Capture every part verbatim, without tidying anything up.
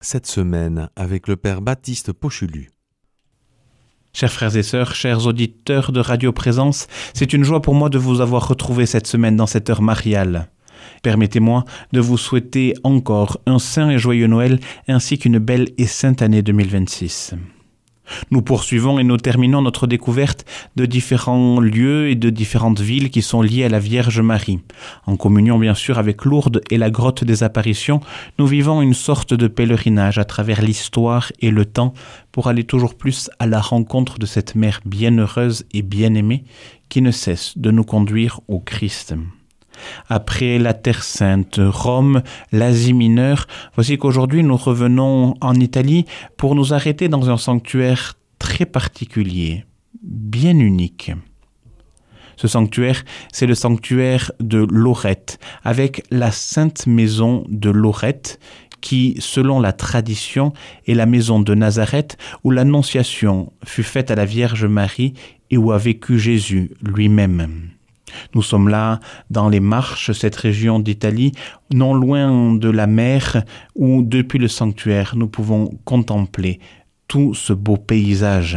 Cette semaine avec le Père Baptiste Pochulu. Chers frères et sœurs, chers auditeurs de Radio Présence, c'est une joie pour moi de vous avoir retrouvé cette semaine dans cette heure mariale. Permettez-moi de vous souhaiter encore un saint et joyeux Noël ainsi qu'une belle et sainte année deux mille vingt-six. Nous poursuivons et nous terminons notre découverte de différents lieux et de différentes villes qui sont liées à la Vierge Marie. En communion bien sûr avec Lourdes et la grotte des apparitions, nous vivons une sorte de pèlerinage à travers l'histoire et le temps pour aller toujours plus à la rencontre de cette mère bienheureuse et bien-aimée qui ne cesse de nous conduire au Christ. Après la Terre Sainte, Rome, l'Asie mineure, voici qu'aujourd'hui nous revenons en Italie pour nous arrêter dans un sanctuaire très particulier, bien unique. Ce sanctuaire, c'est le sanctuaire de Lorette, avec la Sainte Maison de Lorette, qui, selon la tradition, est la maison de Nazareth où l'Annonciation fut faite à la Vierge Marie et où a vécu Jésus lui-même. Nous sommes là dans les Marches, cette région d'Italie, non loin de la mer, où depuis le sanctuaire, nous pouvons contempler tout ce beau paysage.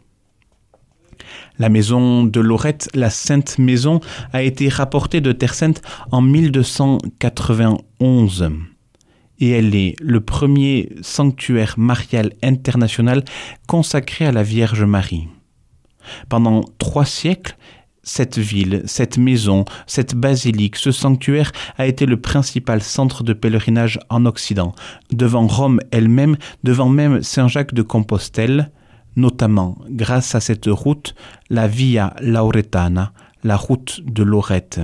La maison de Lorette, la Sainte Maison, a été rapportée de Terre Sainte en mille deux cent quatre-vingt-onze. Et elle est le premier sanctuaire marial international consacré à la Vierge Marie. Pendant trois siècles, cette ville, cette maison, cette basilique, ce sanctuaire a été le principal centre de pèlerinage en Occident, devant Rome elle-même, devant même Saint-Jacques de Compostelle, notamment grâce à cette route, la Via Lauretana, la route de Lorette.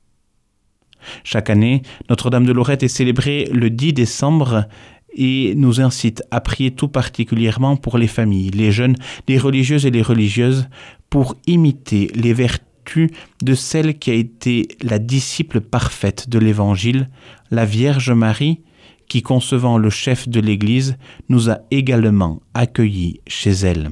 Chaque année, Notre-Dame de Lorette est célébrée le dix décembre et nous incite à prier tout particulièrement pour les familles, les jeunes, les religieuses et les religieuses, pour imiter les vertus de celle qui a été la disciple parfaite de l'Évangile, la Vierge Marie, qui, concevant le chef de l'Église, nous a également accueillis chez elle.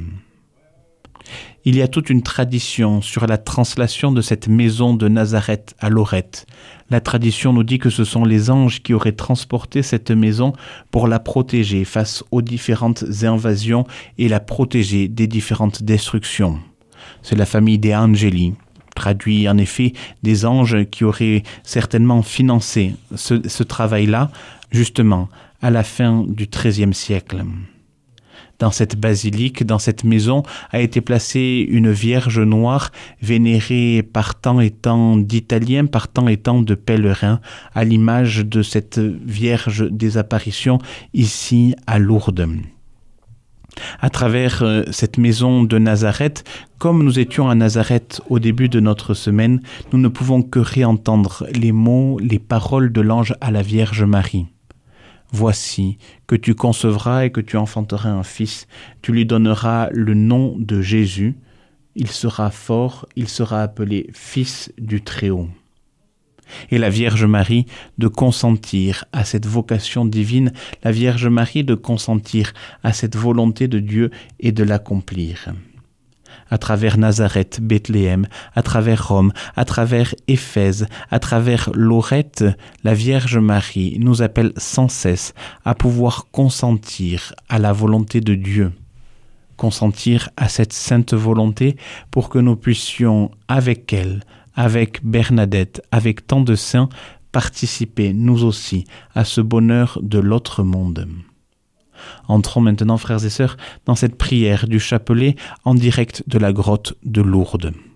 Il y a toute une tradition sur la translation de cette maison de Nazareth à Lorette. La tradition nous dit que ce sont les anges qui auraient transporté cette maison pour la protéger face aux différentes invasions et la protéger des différentes destructions. C'est la famille des Angeli, traduit en effet des anges qui auraient certainement financé ce, ce travail-là, justement à la fin du treizième siècle. Dans cette basilique, dans cette maison, a été placée une Vierge noire vénérée par tant et tant d'Italiens, par tant et tant de pèlerins, à l'image de cette Vierge des apparitions ici à Lourdes. À travers euh, cette maison de Nazareth, comme nous étions à Nazareth au début de notre semaine, nous ne pouvons que réentendre les mots, les paroles de l'ange à la Vierge Marie. Voici que tu concevras et que tu enfanteras un fils, tu lui donneras le nom de Jésus, il sera fort, il sera appelé Fils du Très-Haut. Et la Vierge Marie de consentir à cette vocation divine, la Vierge Marie de consentir à cette volonté de Dieu et de l'accomplir. À travers Nazareth, Bethléem, à travers Rome, à travers Éphèse, à travers Lorette, la Vierge Marie nous appelle sans cesse à pouvoir consentir à la volonté de Dieu, consentir à cette sainte volonté pour que nous puissions avec elle, avec Bernadette, avec tant de saints, participer nous aussi à ce bonheur de l'autre monde. Entrons maintenant, frères et sœurs, dans cette prière du chapelet en direct de la grotte de Lourdes.